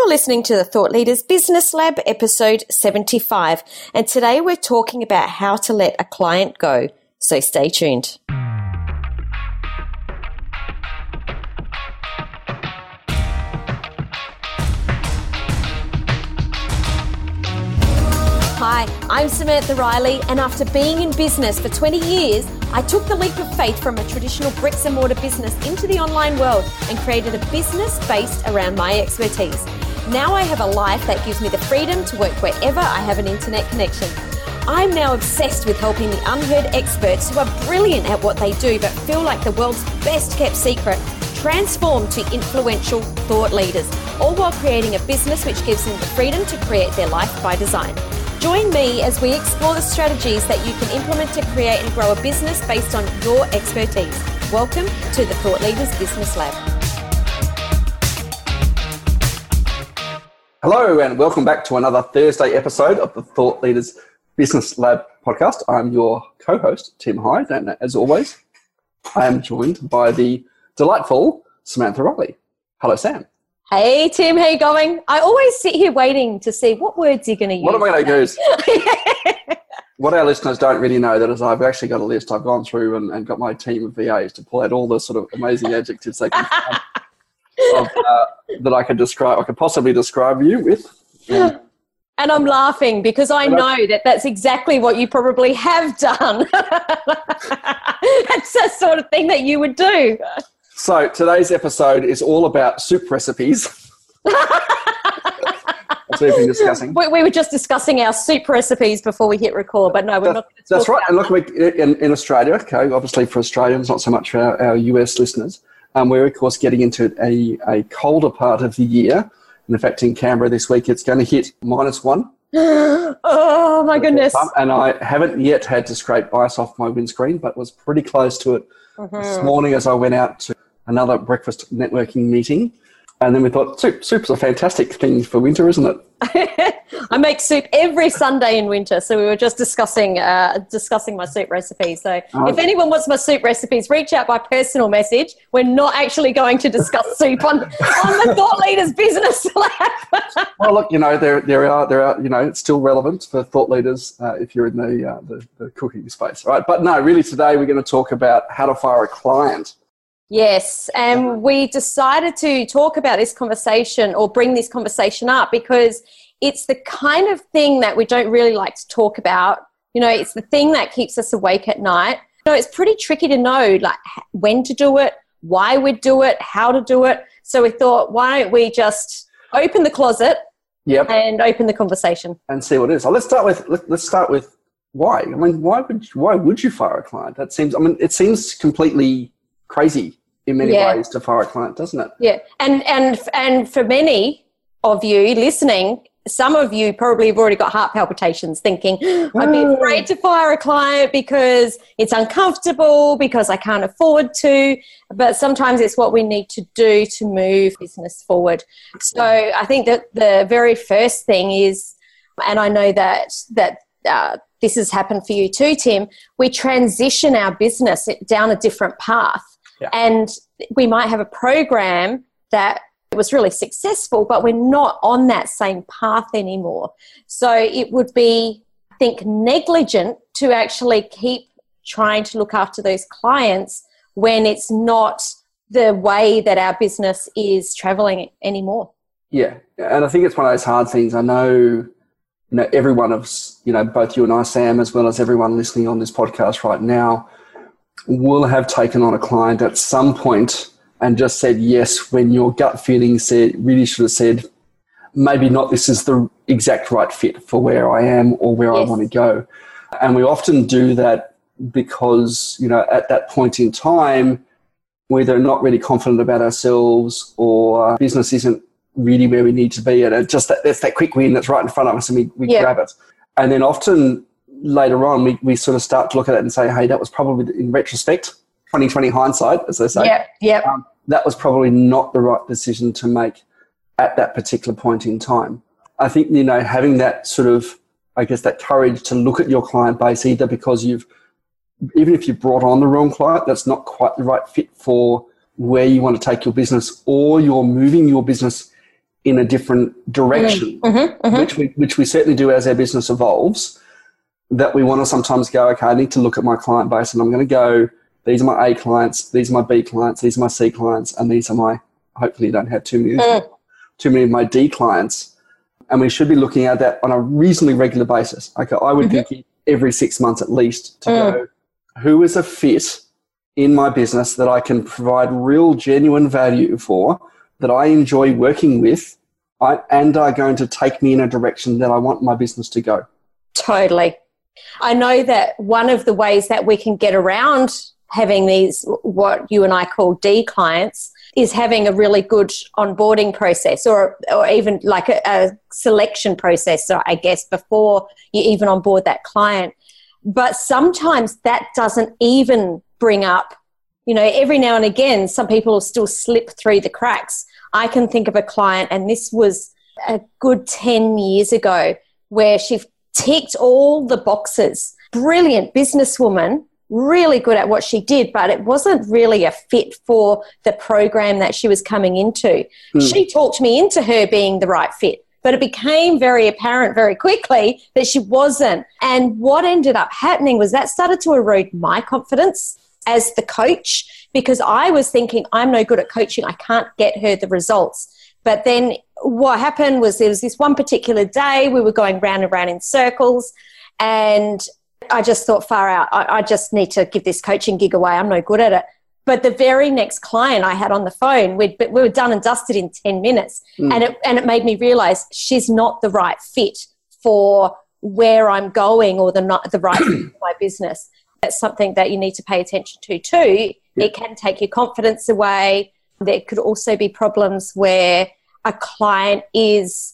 You're listening to the Thought Leaders Business Lab, episode 75, and today we're talking about how to let a client go. So stay tuned. Hi, I'm Samantha Riley, and after being in business for 20 years, I took the leap of faith from a traditional bricks and mortar business into the online world and created a business based around my expertise. Now I have a life that gives me the freedom to work wherever I have an internet connection. I'm now obsessed with helping the unheard experts who are brilliant at what they do but feel like the world's best kept secret transform to influential thought leaders, all while creating a business which gives them the freedom to create their life by design. Join me as we explore the strategies that you can implement to create and grow a business based on your expertise. Welcome to the Thought Leaders Business Lab. Hello and welcome back to another Thursday episode of the Thought Leaders Business Lab podcast. I'm your co-host, Tim Hyde, and as always, I am joined by the delightful Samantha Riley. Hello, Sam. Hey, Tim, how you going? I always sit here waiting to see what words you're going to use. What am I going to use? What our listeners don't really know that is I've actually got a list. I've gone through and got my team of VAs to pull out all the sort of amazing adjectives they can find that I could describe. I could possibly describe you with. And I'm laughing because I know that that's exactly what you probably have done. That's the sort of thing that you would do. So today's episode is all about soup recipes. That's what we've been discussing. We were just discussing our soup recipes before we hit record, but no, we're not. That's right. And look, in Australia, okay, obviously for Australians, not so much for our US listeners, we're of course getting into a colder part of the year. And in fact, in Canberra this week, it's going to hit -1. Oh my goodness. And I haven't yet had to scrape ice off my windscreen, but was pretty close to it this morning as I went out to another breakfast networking meeting. And then we thought, soup's a fantastic thing for winter, isn't it? I make soup every Sunday in winter, so we were just discussing my soup recipe. So if anyone wants my soup recipes, reach out by personal message. We're not actually going to discuss soup on the Thought Leaders Business Lab. Well, look, there are, it's still relevant for thought leaders if you're in the cooking space, right? But no, really today we're going to talk about how to fire a client. Yes, and we decided to talk about this conversation or bring this conversation up because it's the kind of thing that we don't really like to talk about. It's the thing that keeps us awake at night. It's pretty tricky to know like when to do it, why we'd do it, how to do it. So we thought, why don't we just open the closet and open the conversation and see what it is. So let's start with why. I mean, why would you fire a client? It seems completely crazy in many ways to fire a client, doesn't it? Yeah, and for many of you listening, some of you probably have already got heart palpitations thinking, I'd be afraid to fire a client because it's uncomfortable, because I can't afford to. But sometimes it's what we need to do to move business forward. So I think that the very first thing is, and I know that this has happened for you too, Tim, we transition our business down a different path. Yeah. And we might have a program that was really successful, but we're not on that same path anymore. So it would be, I think, negligent to actually keep trying to look after those clients when it's not the way that our business is traveling anymore. Yeah, and I think it's one of those hard things. I know, every one of us, both you and I, Sam, as well as everyone listening on this podcast right now, will have taken on a client at some point and just said yes when your gut feeling really should have said, maybe not, this is the exact right fit for where I am or where I want to go. And we often do that because, at that point in time, we're either not really confident about ourselves or business isn't really where we need to be. And that's that quick win that's right in front of us and we grab it. And then often later on, we sort of start to look at it and say, hey, that was probably, in retrospect, 20/20 hindsight, as they say. That was probably not the right decision to make at that particular point in time. I think, having that sort of, I guess, that courage to look at your client base, either because even if you brought on the wrong client, that's not quite the right fit for where you want to take your business, or you're moving your business in a different direction, which we certainly do as our business evolves, that we want to sometimes go, okay, I need to look at my client base and I'm going to go, these are my A clients, these are my B clients, these are my C clients, and these are my, hopefully you don't have too many of my D clients. And we should be looking at that on a reasonably regular basis. Okay, I would think every 6 months at least to go, who is a fit in my business that I can provide real, genuine value for, that I enjoy working with, and are going to take me in a direction that I want my business to go. Totally. I know that one of the ways that we can get around having these, what you and I call D clients, is having a really good onboarding process or even like a selection process, so I guess, before you even onboard that client. But sometimes that doesn't even bring up, every now and again, some people will still slip through the cracks. I can think of a client, and this was a good 10 years ago, where she ticked all the boxes. Brilliant businesswoman, really good at what she did, but it wasn't really a fit for the program that she was coming into. She talked me into her being the right fit, but it became very apparent very quickly that she wasn't. And what ended up happening was that started to erode my confidence as the coach, because I was thinking, I'm no good at coaching, I can't get her the results. But then what happened was there was this one particular day we were going round and round in circles, and I just thought, far out, I just need to give this coaching gig away. I'm no good at it. But the very next client I had on the phone, we were done and dusted in 10 minutes. And it made me realise she's not the right fit for where I'm going, or the right fit for my business. That's something that you need to pay attention to too. It can take your confidence away. There could also be problems where a client is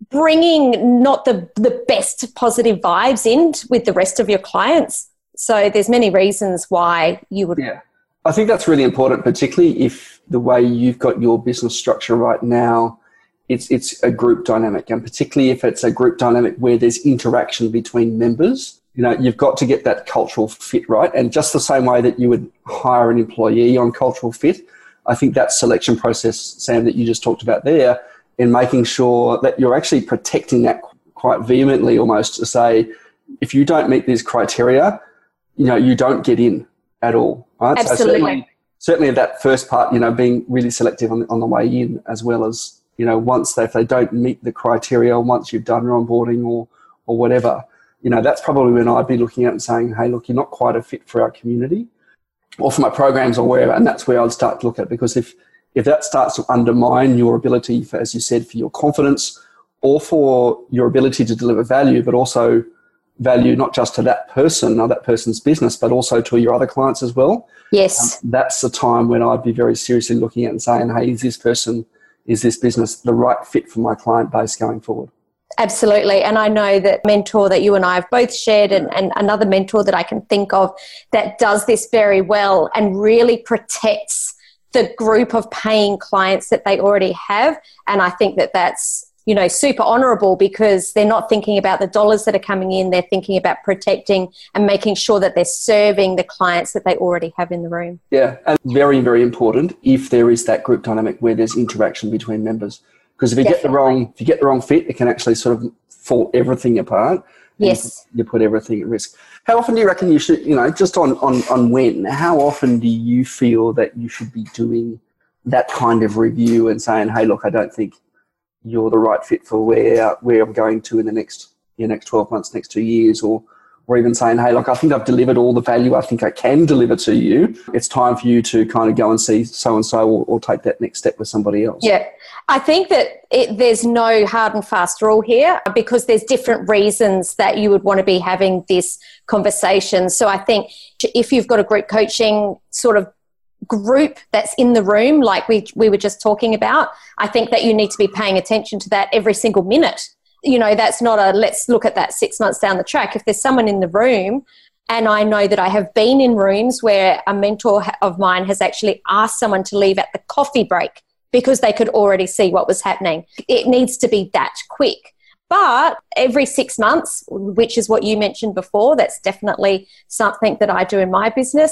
bringing not the best positive vibes in with the rest of your clients. So there's many reasons why you would. Yeah, I think that's really important, particularly if the way you've got your business structure right now, it's a group dynamic, and particularly if it's a group dynamic where there's interaction between members. You've got to get that cultural fit right. And just the same way that you would hire an employee on cultural fit, I think that selection process, Sam, that you just talked about there, in making sure that you're actually protecting that quite vehemently, almost to say, if you don't meet these criteria, you don't get in at all. Right? Absolutely. So certainly that first part, being really selective on the way in, as well as, once if they don't meet the criteria, once you've done your onboarding or whatever, that's probably when I'd be looking at and saying, hey, look, you're not quite a fit for our community or for my programs or wherever. And that's where I'd start to look at, because if that starts to undermine your ability, for, as you said, for your confidence or for your ability to deliver value, but also value not just to that person or that person's business, but also to your other clients as well. Yes. That's the time when I'd be very seriously looking at and saying, hey, is this business the right fit for my client base going forward? Absolutely. And I know that mentor that you and I have both shared, and another mentor that I can think of that does this very well and really protects the group of paying clients that they already have. And I think that that's, super honourable, because they're not thinking about the dollars that are coming in. They're thinking about protecting and making sure that they're serving the clients that they already have in the room. Yeah, and very, very important if there is that group dynamic where there's interaction between members. Because if you get the wrong fit, it can actually sort of fall everything apart. Yes. You put everything at risk. How often do you reckon you should, just on when, how often do you feel that you should be doing that kind of review and saying, hey, look, I don't think you're the right fit for where I'm going to in the next 12 months, next 2 years, or even saying, hey, look, I think I've delivered all the value I think I can deliver to you. It's time for you to kind of go and see so-and-so or take that next step with somebody else. Yeah. I think that there's no hard and fast rule here, because there's different reasons that you would want to be having this conversation. So I think if you've got a group coaching sort of group that's in the room, like we were just talking about, I think that you need to be paying attention to that every single minute. That's not let's look at that 6 months down the track. If there's someone in the room, and I know that I have been in rooms where a mentor of mine has actually asked someone to leave at the coffee break because they could already see what was happening. It needs to be that quick. But every 6 months, which is what you mentioned before, that's definitely something that I do in my business.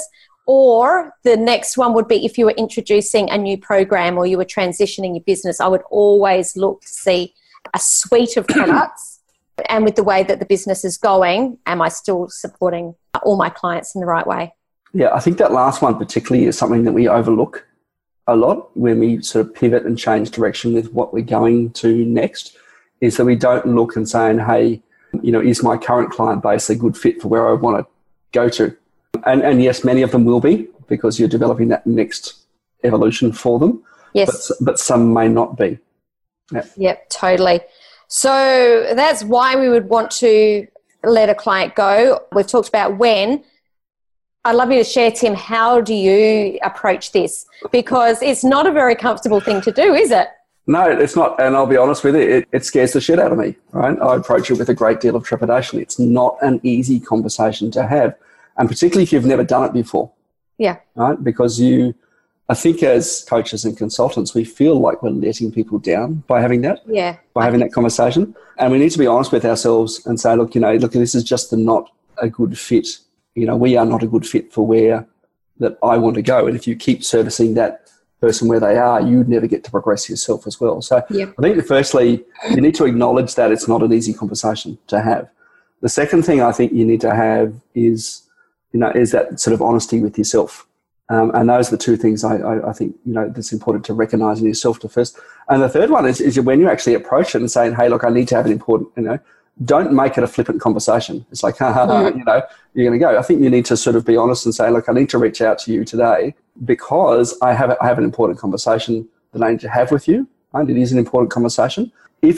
Or the next one would be if you were introducing a new program or you were transitioning your business, I would always look to see a suite of products. And with the way that the business is going, am I still supporting all my clients in the right way? Yeah, I think that last one particularly is something that we overlook a lot when we sort of pivot and change direction with what we're going to next, is that we don't look and saying, hey, is my current client base a good fit for where I want to go to? And yes, many of them will be, because you're developing that next evolution for them. Yes. But some may not be. Yeah. Yep, totally. So that's why we would want to let a client go. We've talked about when. I'd love you to share, Tim, how do you approach this? Because it's not a very comfortable thing to do, is it? No, it's not. And I'll be honest with you, it scares the shit out of me, right? I approach it with a great deal of trepidation. It's not an easy conversation to have. And particularly if you've never done it before. Yeah. Right? Because I think as coaches and consultants, we feel like we're letting people down by having that. Yeah. By having that conversation. And we need to be honest with ourselves and say, look, this is just not a good fit. We are not a good fit for where that I want to go. And if you keep servicing that person where they are, you never get to progress yourself as well. So yep. I think that firstly, you need to acknowledge that it's not an easy conversation to have. The second thing I think you need to have is that sort of honesty with yourself. And those are the two things I think, that's important to recognize in yourself to first. And the third one is when you actually approach it and saying, hey, look, I need to have an important, don't make it a flippant conversation. It's like, you're going to go. I think you need to sort of be honest and say, look, I need to reach out to you today because I have an important conversation that I need to have with you. Right? It is an important conversation.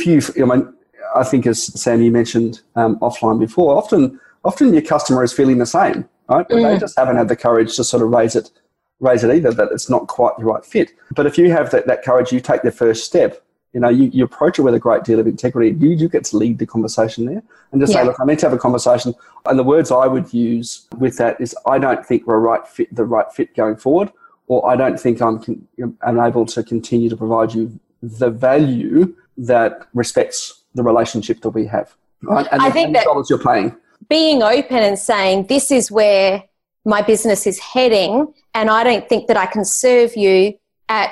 I think as Sam, you mentioned offline before, often your customer is feeling the same, right? But they just haven't had the courage to sort of raise it either, that it's not quite the right fit. But if you have that courage, you take the first step. You approach it with a great deal of integrity. You get to lead the conversation there and just say, look, I need to have a conversation. And the words I would use with that is, I don't think we're the right fit going forward, or I don't think I'm able to continue to provide you the value that respects the relationship that we have. Right? And I think that dollars you're paying. Being open and saying, this is where my business is heading, and I don't think that I can serve you at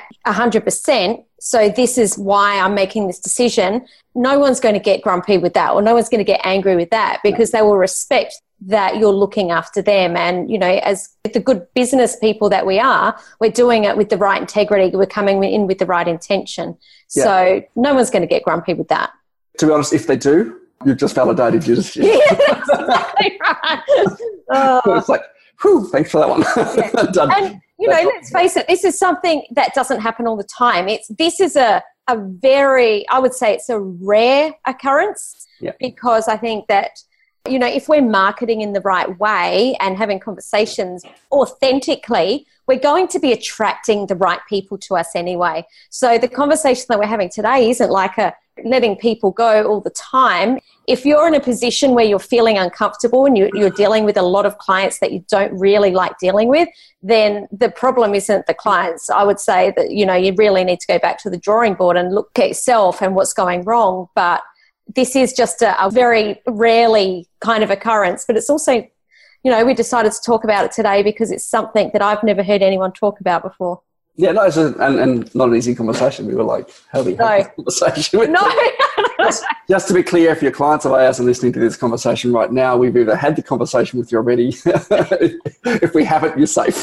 100%. So this is why I'm making this decision. No one's going to get grumpy with that, or no one's going to get angry with that, because they will respect that you're looking after them. And, as the good business people that we are, we're doing it with the right integrity. We're coming in with the right intention. Yeah. So no one's going to get grumpy with that. To be honest, if they do, you've just validated your decision. Yeah, that's exactly right. It's like, whew, thanks for that one. Yeah. Done. And, let's face it, this is something that doesn't happen all the time. This is a very, I would say it's a rare occurrence, because I think that, if we're marketing in the right way and having conversations authentically, we're going to be attracting the right people to us anyway. So the conversation that we're having today isn't like letting people go all the time. If you're in a position where you're feeling uncomfortable and you're dealing with a lot of clients that you don't really like dealing with, then the problem isn't the clients. I would say that, you really need to go back to the drawing board and look at yourself and what's going wrong. But this is just a very rarely kind of occurrence. But it's also, we decided to talk about it today because it's something that I've never heard anyone talk about before. Yeah, no, and not an easy conversation. We were like, how do we have this conversation? No. Just to be clear, if your clients of ours are listening to this conversation right now, we've either had the conversation with you already. If we haven't, you're safe.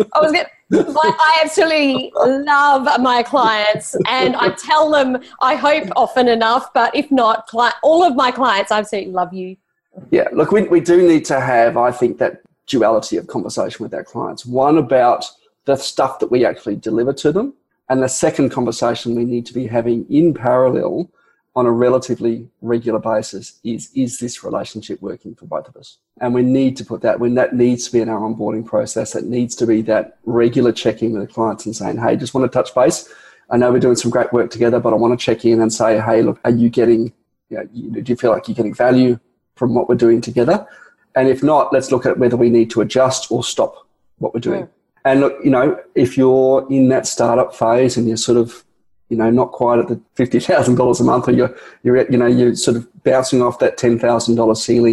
I absolutely love my clients, and I tell them, I hope often enough, but if not, all of my clients, I absolutely love you. Yeah, look, we do need to have, I think, that duality of conversation with our clients. One about the stuff that we actually deliver to them, and the second conversation we need to be having in parallel on a relatively regular basis is this relationship working for both of us? And we need to put that, when that needs to be in our onboarding process, it needs to be that regular checking with the clients and saying, hey, just want to touch base. I know we're doing some great work together, but I want to check in and say, hey, look, are you getting, do you feel like you're getting value from what we're doing together? And if not, let's look at whether we need to adjust or stop what we're doing. And look, if you're in that startup phase and you're sort of, not quite at the $50,000 a month, or you're sort of bouncing off that $10,000 ceiling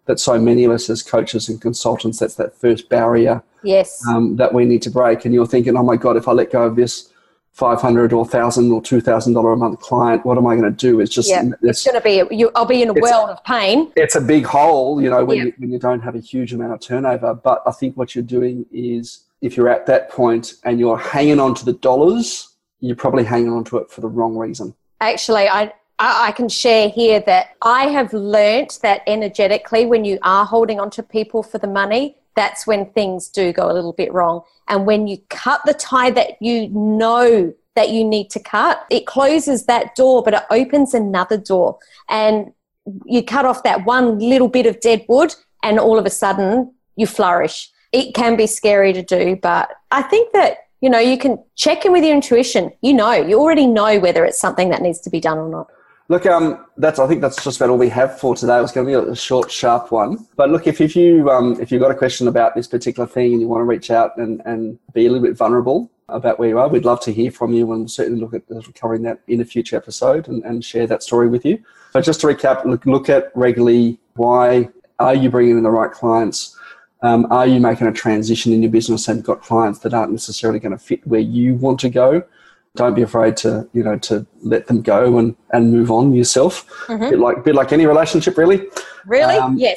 that so many of us as coaches and consultants, that's that first barrier that we need to break. And you're thinking, oh my God, if I let go of this $500 or $1,000 or $2,000 a month client, what am I going to do? It's just it's going to be I'll be in a world of pain. It's a big hole, when you don't have a huge amount of turnover. But I think what you're doing is, if you're at that point and you're hanging on to the dollars, you're probably hanging on to it for the wrong reason. Actually, I can share here that I have learnt that energetically, when you are holding on to people for the money, that's when things do go a little bit wrong. And when you cut the tie that you know that you need to cut, it closes that door, but it opens another door. And you cut off that one little bit of dead wood and all of a sudden you flourish. It can be scary to do, but I think that, you can check in with your intuition. You already know whether it's something that needs to be done or not. Look, I think that's just about all we have for today. It was going to be a short, sharp one. But look, if you've got a question about this particular thing and you want to reach out and be a little bit vulnerable about where you are, we'd love to hear from you, and we'll certainly look at covering that in a future episode and share that story with you. But just to recap, look at regularly, why are you bringing in the right clients? Are you making a transition in your business and got clients that aren't necessarily going to fit where you want to go? Don't be afraid to let them go and move on yourself. Mm-hmm. Bit like any relationship, really. Really? Yes.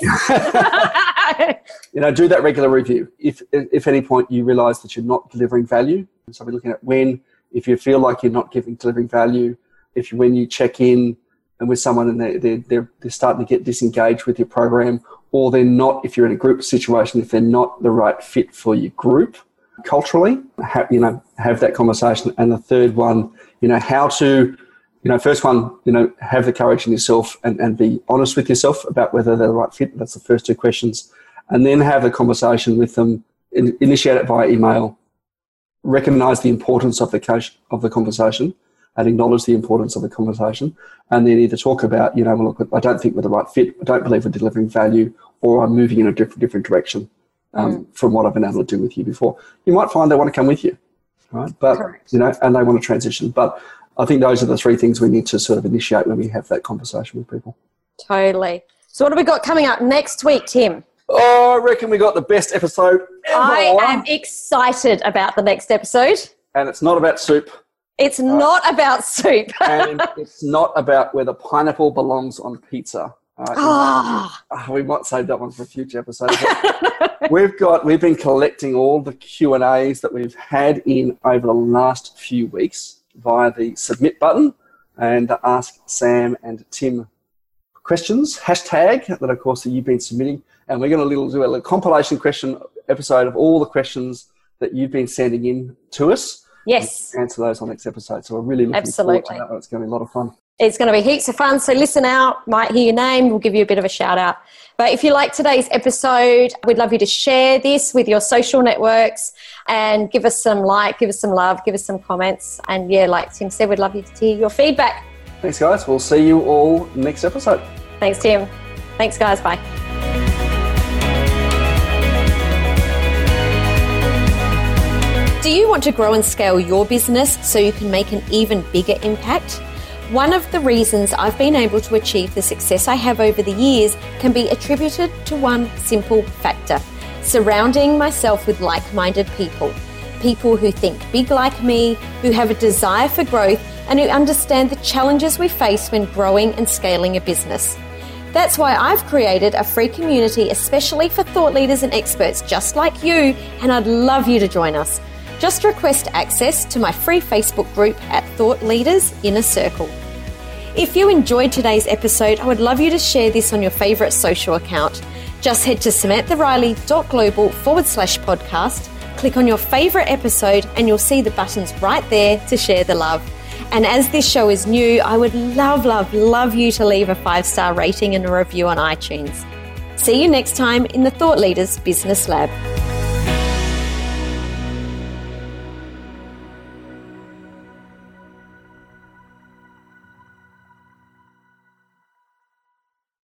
Do that regular review. If at any point you realise that you're not delivering value, so we're looking at if you feel like you're not delivering value, when you check in and with someone and they're starting to get disengaged with your program, or they're not, if you're in a group situation, if they're not the right fit for your group culturally, have that conversation. And the third one, how to, first one, have the courage in yourself and be honest with yourself about whether they're the right fit. That's the first two questions. And then have a conversation with them, initiate it via email, recognize the importance of the conversation and acknowledge the importance of the conversation, and then either talk about, look, I don't think we're the right fit, I don't believe we're delivering value, or I'm moving in a different direction. From what I've been able to do with you before. You might find they want to come with you, right? But, and they want to transition. But I think those are the three things we need to sort of initiate when we have that conversation with people. Totally. So what have we got coming up next week, Tim? Oh, I reckon we got the best episode ever. I am excited about the next episode. And it's not about soup. It's not about soup. And it's not about whether pineapple belongs on pizza. We might save that one for a future episode. We've been collecting all the Q&As that we've had in over the last few weeks via the submit button and the Ask Sam and Tim questions hashtag that, of course, that you've been submitting. And we're going to do a little compilation question episode of all the questions that you've been sending in to us. Yes. Answer those on next episode. So we're really looking forward to that. It's going to be a lot of fun. It's going to be heaps of fun. So listen out, might hear your name. We'll give you a bit of a shout out. But if you like today's episode, we'd love you to share this with your social networks and give us some give us some love, give us some comments. And like Tim said, we'd love you to hear your feedback. Thanks, guys. We'll see you all next episode. Thanks, Tim. Thanks, guys. Bye. Do you want to grow and scale your business so you can make an even bigger impact? One of the reasons I've been able to achieve the success I have over the years can be attributed to one simple factor: surrounding myself with like-minded people. People who think big like me, who have a desire for growth, and who understand the challenges we face when growing and scaling a business. That's why I've created a free community especially for thought leaders and experts just like you, and I'd love you to join us. Just request access to my free Facebook group at Thought Leaders Inner Circle. If you enjoyed today's episode, I would love you to share this on your favourite social account. Just head to samanthariley.global/podcast, click on your favourite episode, and you'll see the buttons right there to share the love. And as this show is new, I would love you to leave a 5-star rating and a review on iTunes. See you next time in the Thought Leaders Business Lab.